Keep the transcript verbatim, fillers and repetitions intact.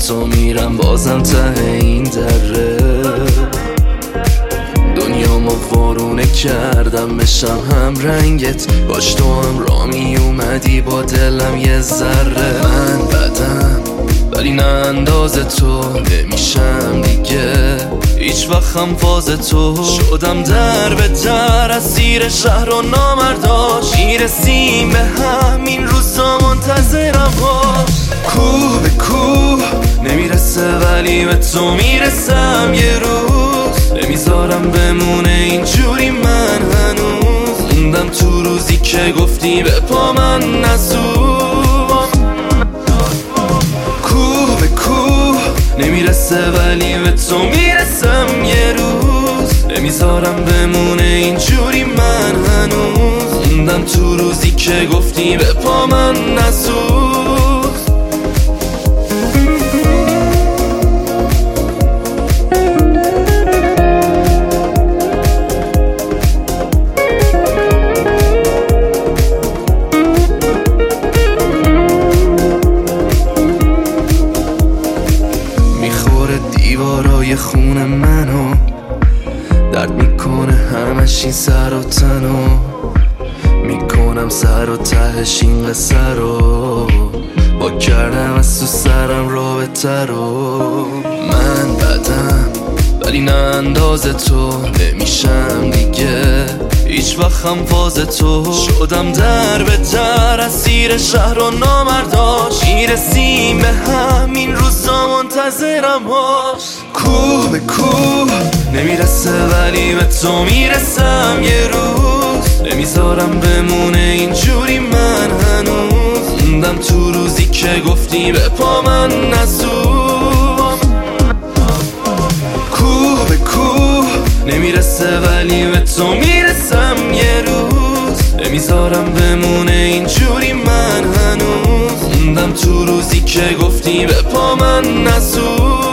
تو میرم بازم ته این دره. دنیامو وارونه کردم بشم هم رنگت، باش تو هم را می اومدی با دلم یه ذره. من بدم ولی نه انداز تو، نمیشم دیگه هیچ وقت هم فاز تو. شدم در به در اسیر شهر و نامرداش، میرسیم به همین روزا منتظرم باش. کوه به کوه نمیرسه ولی به تو میرسم یه روز. نمیذارم بمونه اینجوری من هنوز، موندم تو روزی که گفتی به پا من نسوز. کوه به کوه نمیرسه ولی به تو میرسم یه روز. نمیذارم بمونه اینجوری من هنوز، موندم تو روزی که گفتی به پا من نسوز. دیوارای خون منو درد میکنه همش این سر و تنو، میکنم سر و تهش این قصه رو، با کردم از تو سرم رابطه رو. من بدم ولی نه انداز تو، نمیشم دیگه هیچ وقت هم فاز تو. شدم در به در اسیر شهر و نامرداش، میرسیم به همین روزا منتظرم باش. کوه به کوه نمیرسه ولی به تو میرسم یه روز. نمیذارم بمونه اینجوری من هنوز، موندم تو روزی که گفتی به پا من نسوز. کوه به کوه نمیرسه ولی به تو میرسم یه روز. نمیذارم بمونه اینجوری من هنوز، موندم تو روزی که گفتی به پا من نسوز.